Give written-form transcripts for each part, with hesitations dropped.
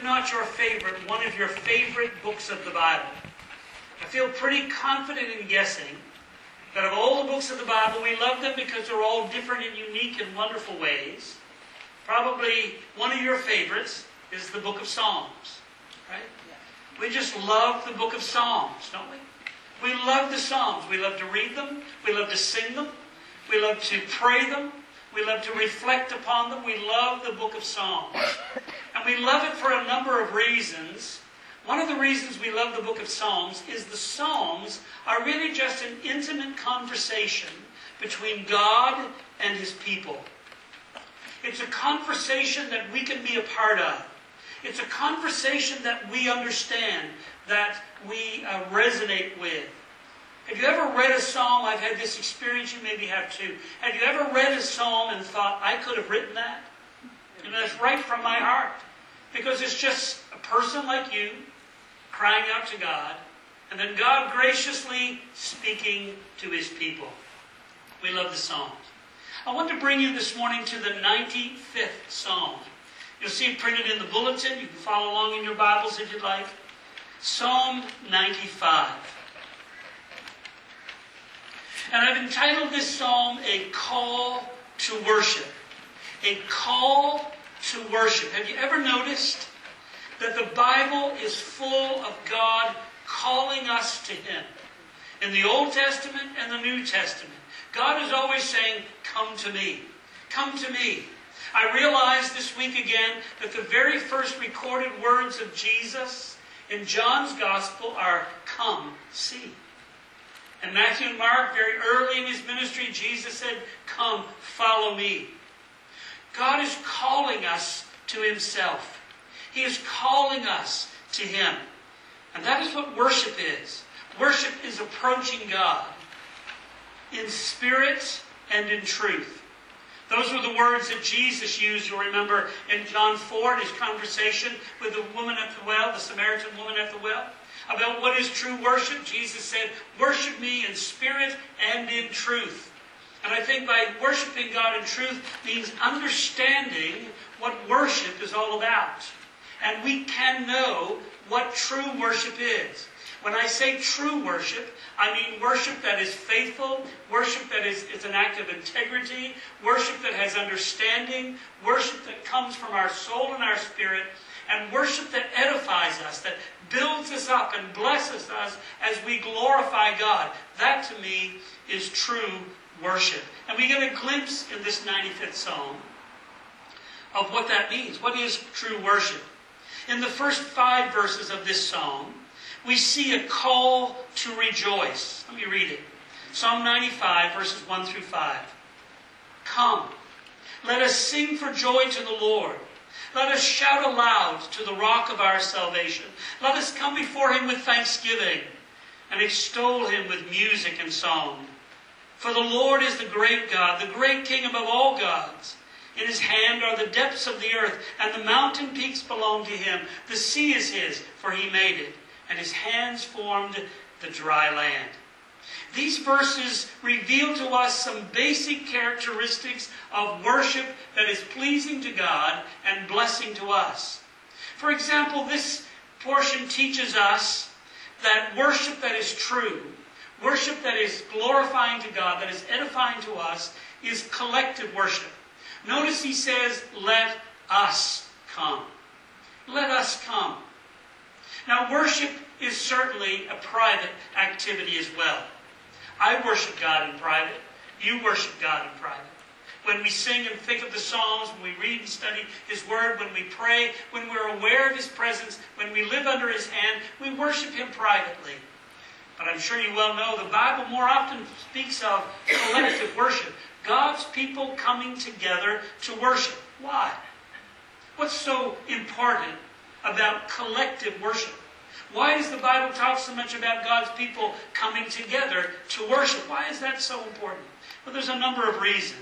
not your favorite, one of your favorite books of the Bible. I feel pretty confident in guessing that of all the books of the Bible, we love them because they're all different and unique and wonderful ways. Probably one of your favorites is the book of Psalms, right? Yeah. We just love the book of Psalms, don't we? We love the Psalms. We love to read them. We love to sing them. We love to pray them. We love to reflect upon them. We love the book of Psalms. And we love it for a number of reasons. One of the reasons we love the book of Psalms is the Psalms are really just an intimate conversation between God and His people. It's a conversation that we can be a part of. It's a conversation that we understand, that we resonate with. Have you ever read a psalm? I've had this experience, you maybe have too. Have you ever read a psalm and thought, I could have written that? And that's right from my heart. Because it's just a person like you crying out to God, and then God graciously speaking to His people. We love the Psalms. I want to bring you this morning to the 95th Psalm. You'll see it printed in the bulletin. You can follow along in your Bibles if you'd like. Psalm 95. And I've entitled this psalm, A Call to Worship. A call to worship. Have you ever noticed that the Bible is full of God calling us to Him? In the Old Testament and the New Testament, God is always saying, come to me. Come to me. I realized this week again that the very first recorded words of Jesus in John's Gospel are, come, see. In Matthew and Mark, very early in His ministry, Jesus said, come, follow me. God is calling us to Himself. He is calling us to Him. And that is what worship is. Worship is approaching God in spirit and in truth. Those were the words that Jesus used, you'll remember, in John 4, in His conversation with the woman at the well, the Samaritan woman at the well. About what is true worship, Jesus said, worship me in spirit and in truth. And I think by worshiping God in truth means understanding what worship is all about. And we can know what true worship is. When I say true worship, I mean worship that is faithful, worship that is an act of integrity, worship that has understanding, worship that comes from our soul and our spirit, and worship that edifies us, that builds us up and blesses us as we glorify God. That to me is true worship. And we get a glimpse in this 95th Psalm of what that means. What is true worship? In the first 5 verses of this psalm, we see a call to rejoice. Let me read it. Psalm 95, verses 1 through 5. Come, let us sing for joy to the Lord. Let us shout aloud to the rock of our salvation. Let us come before Him with thanksgiving and extol Him with music and song. For the Lord is the great God, the great King above all gods. In His hand are the depths of the earth, and the mountain peaks belong to Him. The sea is His, for He made it, and His hands formed the dry land. These verses reveal to us some basic characteristics of worship that is pleasing to God and blessing to us. For example, this portion teaches us that worship that is true, worship that is glorifying to God, that is edifying to us, is collective worship. Notice he says, let us come. Let us come. Now, worship is certainly a private activity as well. I worship God in private. You worship God in private. When we sing and think of the Psalms, when we read and study His Word, when we pray, when we're aware of His presence, when we live under His hand, we worship Him privately. But I'm sure you well know the Bible more often speaks of collective worship. God's people coming together to worship. Why? What's so important about collective worship? Why does the Bible talk so much about God's people coming together to worship? Why is that so important? Well, there's a number of reasons.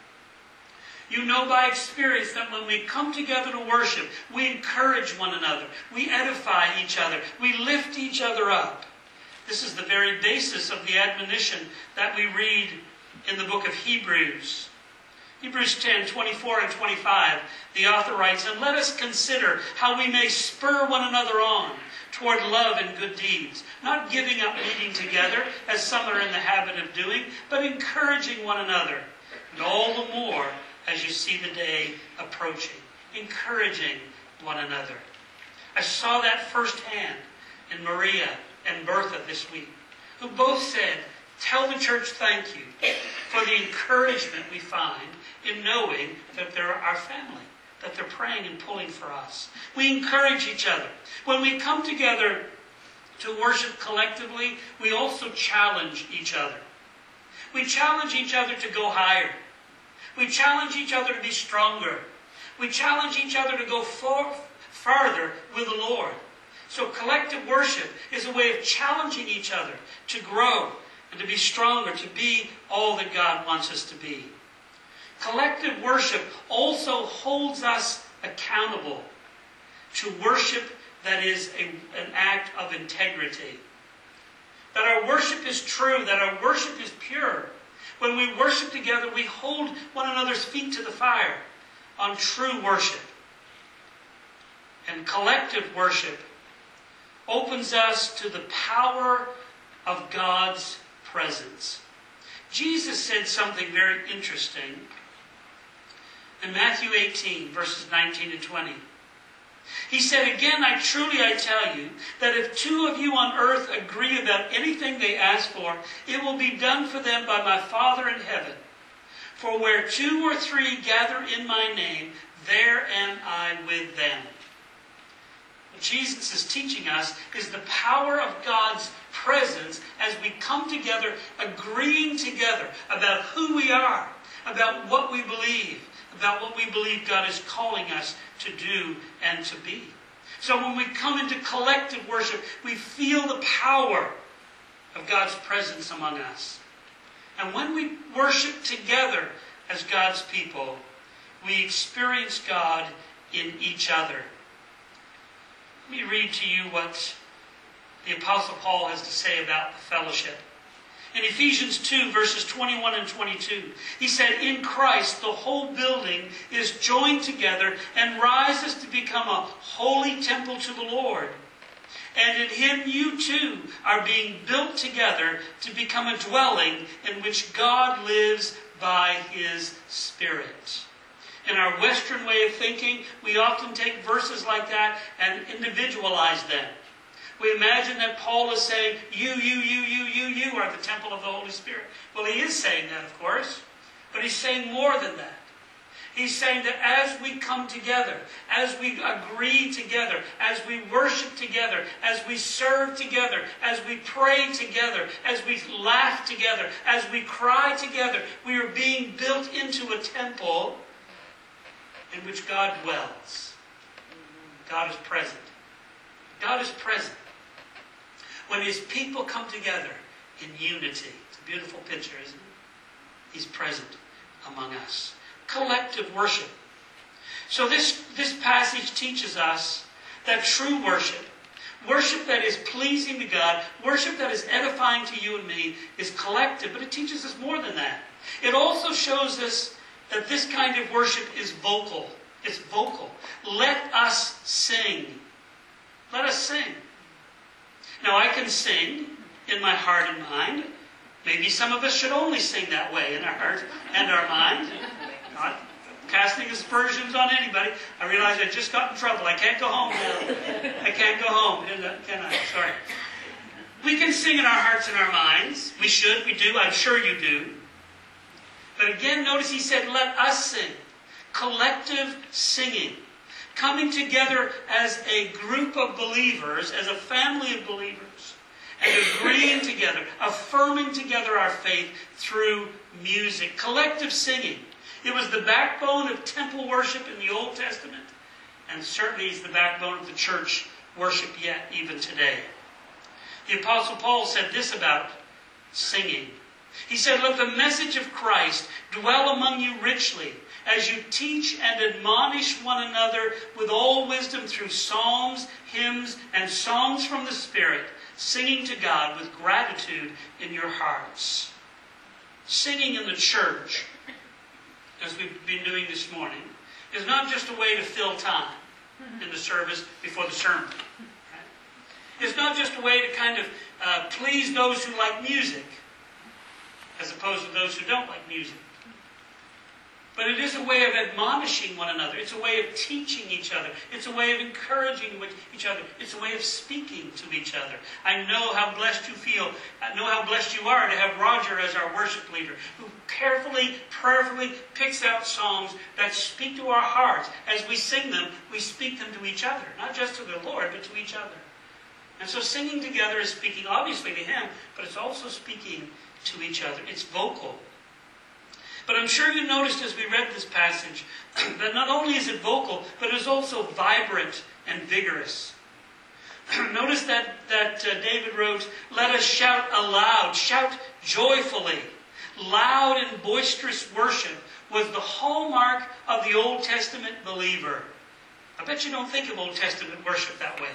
You know by experience that when we come together to worship, we encourage one another. We edify each other. We lift each other up. This is the very basis of the admonition that we read in the book of Hebrews. Hebrews 10, 24 and 25, the author writes, "And let us consider how we may spur one another on toward love and good deeds, not giving up meeting together, as some are in the habit of doing, but encouraging one another, and all the more as you see the day approaching." Encouraging one another. I saw that firsthand in Maria and Bertha this week, who both said, "Tell the church thank you for the encouragement we find in knowing that they're our family, that they're praying and pulling for us." We encourage each other. When we come together to worship collectively, we also challenge each other. We challenge each other to go higher. We challenge each other to be stronger. We challenge each other to go farther with the Lord. So collective worship is a way of challenging each other to grow and to be stronger, to be all that God wants us to be. Collective worship also holds us accountable to worship that is an act of integrity. That our worship is true, that our worship is pure. When we worship together, we hold one another's feet to the fire on true worship. And collective worship opens us to the power of God's presence. Jesus said something very interesting in Matthew 18, verses 19 and 20. He said, "Again, I tell you, that if two of you on earth agree about anything they ask for, it will be done for them by my Father in heaven. For where two or three gather in my name, there am I with them." What Jesus is teaching us is the power of God's presence as we come together, agreeing together about who we are, about what we believe God is calling us to do and to be. So when we come into collective worship, we feel the power of God's presence among us. And when we worship together as God's people, we experience God in each other. Let me read to you what the Apostle Paul has to say about the fellowship. In Ephesians 2, verses 21 and 22, he said, "In Christ, the whole building is joined together and rises to become a holy temple to the Lord. And in Him you too are being built together to become a dwelling in which God lives by His Spirit." In our Western way of thinking, we often take verses like that and individualize them. We imagine that Paul is saying, you are the temple of the Holy Spirit. Well, he is saying that, of course. But he's saying more than that. He's saying that as we come together, as we agree together, as we worship together, as we serve together, as we pray together, as we laugh together, as we cry together, we are being built into a temple in which God dwells. God is present. God is present. When His people come together in unity. It's a beautiful picture, isn't it? He's present among us. Collective worship. So this passage teaches us that true worship, worship that is pleasing to God, worship that is edifying to you and me, is collective. But it teaches us more than that. It also shows us that this kind of worship is vocal. It's vocal. Let us sing. Let us sing. Now, I can sing in my heart and mind. Maybe some of us should only sing that way in our heart and our mind. Not casting aspersions on anybody. I realize I just got in trouble. I can't go home now. I can't go home, can I? Sorry. We can sing in our hearts and our minds. We should. We do. I'm sure you do. But again, notice he said, let us sing. Collective singing. Coming together as a group of believers, as a family of believers, and agreeing together, affirming together our faith through music. Collective singing. It was the backbone of temple worship in the Old Testament, and certainly is the backbone of the church worship yet, even today. The Apostle Paul said this about singing. He said, let the message of Christ dwell among you richly, as you teach and admonish one another with all wisdom through psalms, hymns, and songs from the Spirit, singing to God with gratitude in your hearts. Singing in the church as we've been doing this morning, is not just a way to fill time in the service before the sermon. Right? It's not just a way to kind of please those who like music, as opposed to those who don't like music. But it is a way of admonishing one another. It's a way of teaching each other. It's a way of encouraging each other. It's a way of speaking to each other. I know how blessed you feel. I know how blessed you are to have Roger as our worship leader, who carefully, prayerfully picks out songs that speak to our hearts. As we sing them, we speak them to each other. Not just to the Lord, but to each other. And so singing together is speaking obviously to Him, but it's also speaking to each other. It's vocal. But I'm sure you noticed as we read this passage that not only is it vocal, but it is also vibrant and vigorous. Notice that David wrote, "Let us shout aloud, shout joyfully." Loud and boisterous worship was the hallmark of the Old Testament believer. I bet you don't think of Old Testament worship that way.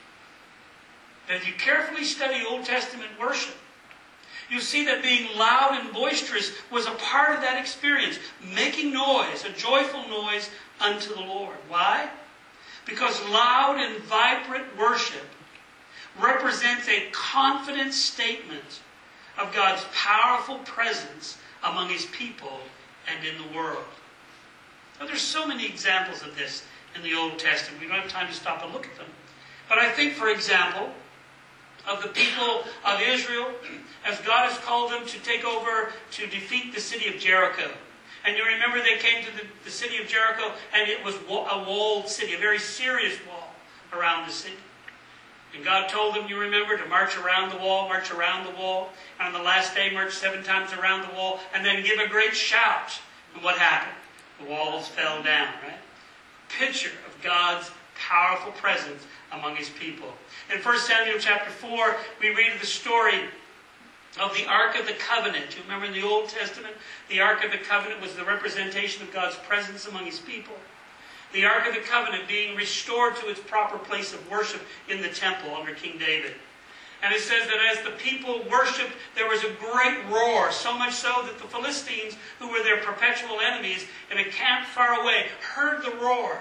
But if you carefully study Old Testament worship, you see that being loud and boisterous was a part of that experience. Making noise, a joyful noise unto the Lord. Why? Because loud and vibrant worship represents a confident statement of God's powerful presence among His people and in the world. Now, there's so many examples of this in the Old Testament. We don't have time to stop and look at them. But I think, for example, of the people of Israel, as God has called them to take over, to defeat the city of Jericho. And you remember they came to the city of Jericho, and it was a walled city, a very serious wall around the city. And God told them, you remember, to march around the wall, and on the last day march 7 times around the wall, and then give a great shout. And what happened? The walls fell down, right? Picture of God's powerful presence among His people. In 1 Samuel chapter 4, we read the story of the Ark of the Covenant. You remember in the Old Testament, the Ark of the Covenant was the representation of God's presence among His people. The Ark of the Covenant being restored to its proper place of worship in the temple under King David. And it says that as the people worshipped, there was a great roar, so much so that the Philistines, who were their perpetual enemies in a camp far away, heard the roar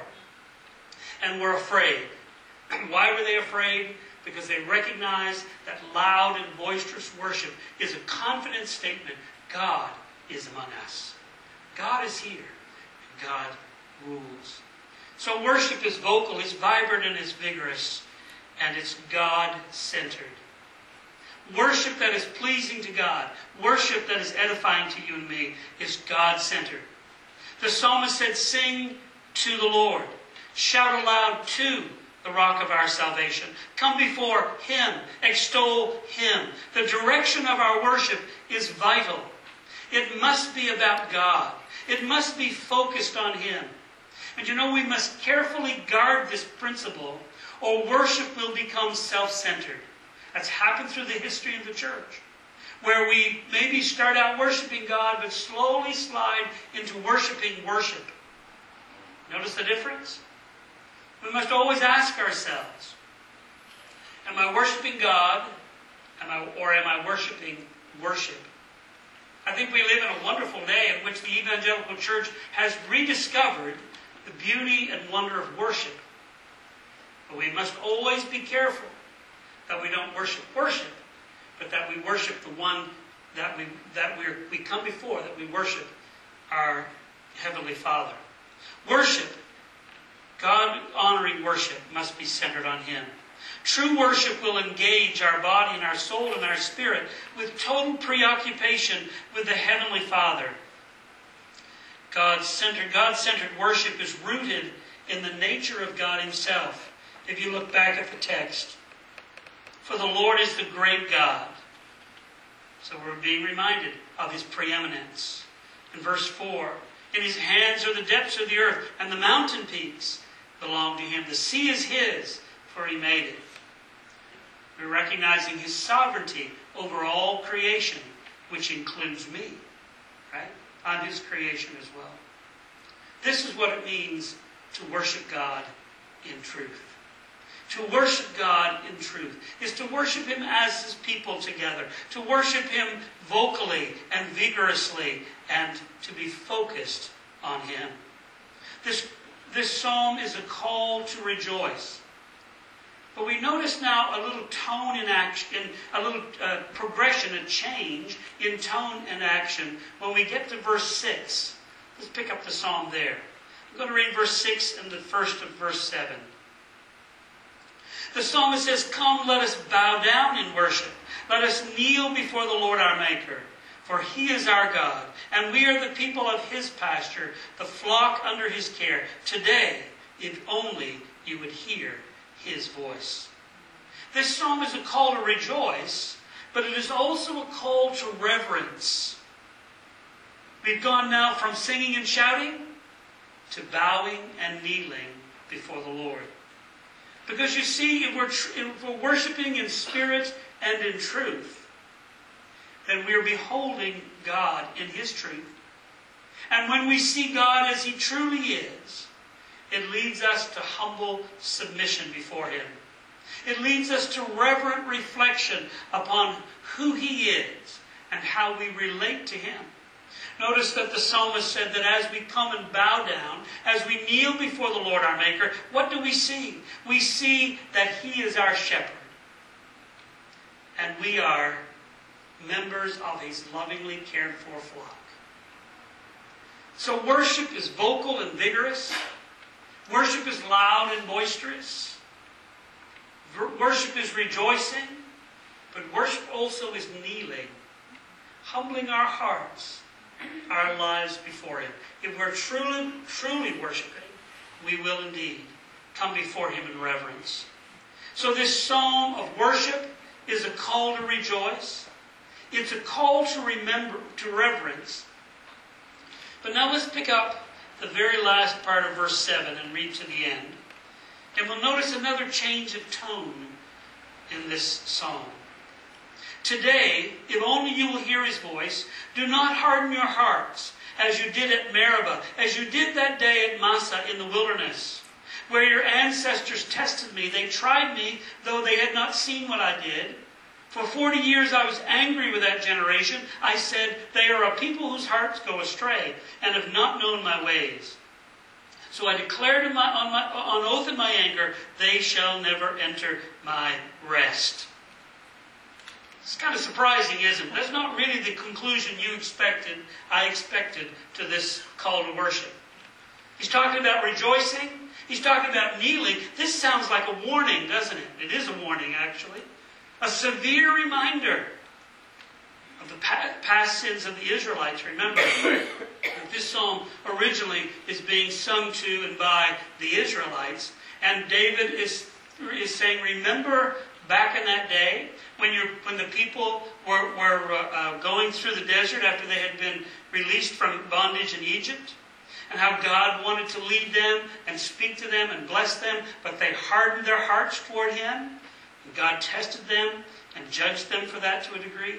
and were afraid. Why were they afraid? Because they recognized that loud and boisterous worship is a confident statement. God is among us. God is here. And God rules. So worship is vocal, it's vibrant, and it's vigorous. And it's God-centered. Worship that is pleasing to God, worship that is edifying to you and me, is God-centered. The psalmist said, "Sing to the Lord. Shout aloud to the rock of our salvation. Come before Him. Extol Him." The direction of our worship is vital. It must be about God. It must be focused on Him. And you know, we must carefully guard this principle, or worship will become self-centered. That's happened through the history of the church, where we maybe start out worshiping God, but slowly slide into worshiping worship. Notice the difference? We must always ask ourselves, am I worshiping God, or am I worshiping worship? I think we live in a wonderful day in which the evangelical church has rediscovered the beauty and wonder of worship. But we must always be careful that we don't worship worship, but that we worship the one that we come before, that we worship our Heavenly Father. Worship, God-honoring worship, must be centered on Him. True worship will engage our body and our soul and our spirit with total preoccupation with the Heavenly Father. God-centered worship is rooted in the nature of God Himself. If you look back at the text, for the Lord is the great God. So we're being reminded of His preeminence. In verse 4, in His hands are the depths of the earth, and the mountain peaks belong to Him. The sea is His, for He made it. We're recognizing His sovereignty over all creation, which includes me. Right? I'm His creation as well. This is what it means to worship God in truth. To worship God in truth is to worship Him as His people together. To worship Him vocally and vigorously, and to be focused on Him. This psalm is a call to rejoice. But we notice now a little tone in action, a little progression, a change in tone and action when we get to verse 6. Let's pick up the psalm there. I'm going to read verse 6 and the first of verse 7. The psalmist says, "Come, let us bow down in worship. Let us kneel before the Lord our Maker. For He is our God, and we are the people of His pasture, the flock under His care. Today, if only you would hear His voice." This psalm is a call to rejoice, but it is also a call to reverence. We've gone now from singing and shouting to bowing and kneeling before the Lord. Because you see, if we're worshiping in spirit and in truth, then we are beholding God in His truth. And when we see God as He truly is, it leads us to humble submission before Him. It leads us to reverent reflection upon who He is and how we relate to Him. Notice that the psalmist said that as we come and bow down, as we kneel before the Lord our Maker, what do we see? We see that He is our shepherd. And we are members of His lovingly cared for flock. So worship is vocal and vigorous. Worship is loud and boisterous. Worship is rejoicing. But worship also is kneeling, humbling our hearts, our lives before Him. If we're truly worshiping, we will indeed come before Him in reverence. So this psalm of worship is a call to rejoice. It's a call to remember, to reverence. But now let's pick up the very last part of verse 7 and read to the end. And we'll notice another change of tone in this psalm. "Today, if only you will hear His voice, do not harden your hearts as you did at Meribah, as you did that day at Massah in the wilderness, where your ancestors tested me. They tried me, though they had not seen what I did. For 40 years I was angry with that generation. I said, they are a people whose hearts go astray and have not known my ways. So I declared on oath in my anger, they shall never enter my rest." It's kind of surprising, isn't it? That's not really the conclusion I expected to this call to worship. He's talking about rejoicing. He's talking about kneeling. This sounds like a warning, doesn't it? It is a warning, actually. A severe reminder of the past sins of the Israelites. Remember, this psalm originally is being sung to and by the Israelites. And David is saying, remember back in that day when the people were going through the desert after they had been released from bondage in Egypt, and how God wanted to lead them and speak to them and bless them, but they hardened their hearts toward Him. And God tested them and judged them for that to a degree.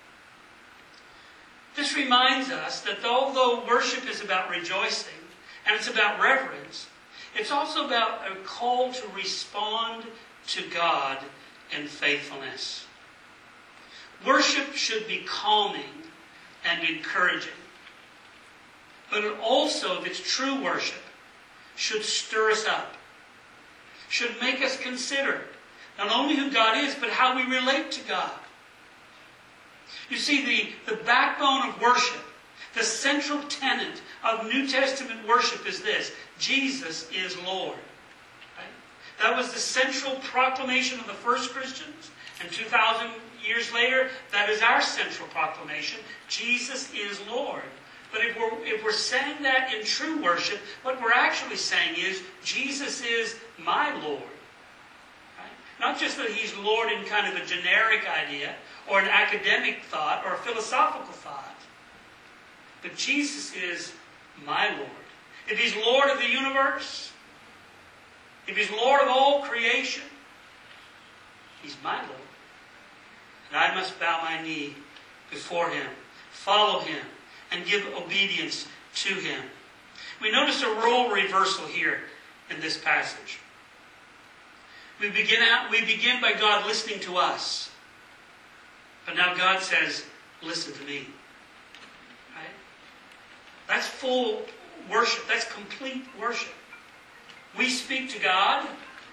This reminds us that although worship is about rejoicing and it's about reverence, it's also about a call to respond to God in faithfulness. Worship should be calming and encouraging. But it also, if it's true worship, should stir us up. Should make us consider not only who God is, but how we relate to God. You see, the backbone of worship, the central tenet of New Testament worship is this: Jesus is Lord. Right? That was the central proclamation of the first Christians. And 2,000 years later, that is our central proclamation. Jesus is Lord. But if we're saying that in true worship, what we're actually saying is, Jesus is my Lord. Right? Not just that He's Lord in kind of a generic idea, or an academic thought, or a philosophical thought. But Jesus is my Lord. If He's Lord of the universe, if He's Lord of all creation, He's my Lord. And I must bow my knee before Him, follow Him, and give obedience to Him. We notice a role reversal here in this passage. We begin by God listening to us. But now God says, listen to me. Right? That's full worship. That's complete worship. We speak to God,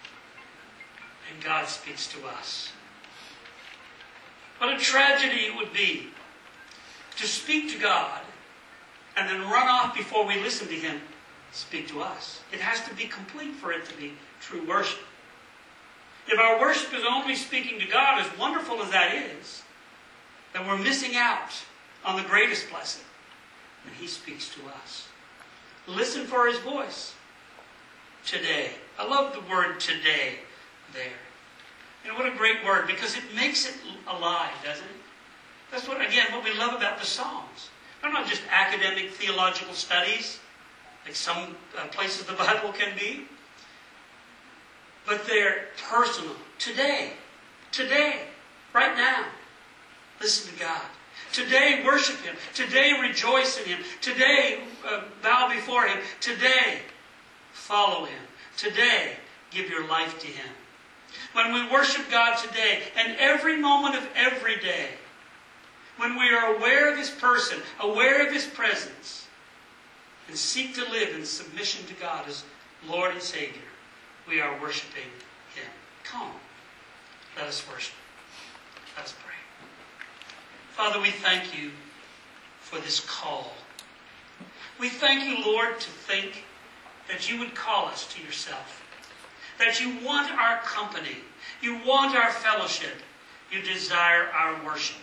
and God speaks to us. What a tragedy it would be to speak to God and then run off before we listen to Him speak to us. It has to be complete for it to be true worship. If our worship is only speaking to God, as wonderful as that is, then we're missing out on the greatest blessing, when He speaks to us. Listen for His voice. Today. I love the word today there. You know, what a great word, because it makes it alive, doesn't it? That's what we love about the Psalms. They're not just academic theological studies, like some places the Bible can be, but they're personal. Today, right now, listen to God. Today, worship Him. Today, rejoice in Him. Today, bow before Him. Today, follow Him. Today, give your life to Him. When we worship God today, and every moment of every day, when we are aware of His person, aware of His presence, and seek to live in submission to God as Lord and Savior, we are worshiping Him. Come, let us worship. Let us pray. Father, we thank You for this call. We thank You, Lord, to think that You would call us to Yourself. That You want our company. You want our fellowship. You desire our worship.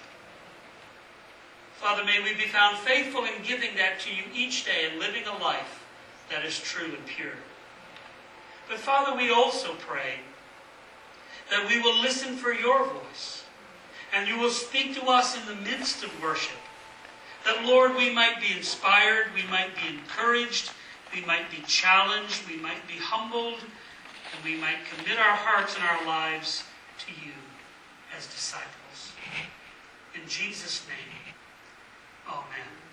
Father, may we be found faithful in giving that to You each day and living a life that is true and pure. But Father, we also pray that we will listen for Your voice, and You will speak to us in the midst of worship. That, Lord, we might be inspired, we might be encouraged, we might be challenged, we might be humbled, and we might commit our hearts and our lives to You as disciples. In Jesus' name, amen.